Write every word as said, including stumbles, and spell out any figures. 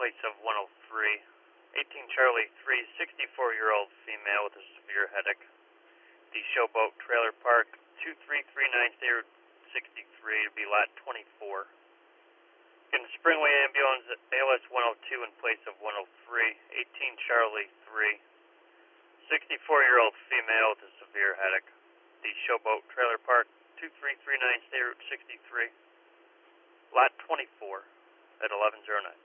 place of one oh three. eighteen Charlie three, sixty-four-year-old female with a severe headache. The Showboat Trailer Park, two three three nine zero sixty-three, to be lot twenty-four. Getting Springway ambulance at A L S one oh two in place of one oh three. eighteen Charlie three, sixty-four-year-old female with a severe headache. The Showboat Trailer Park, two three three nine zero sixty-three, lot twenty-four at eleven oh nine.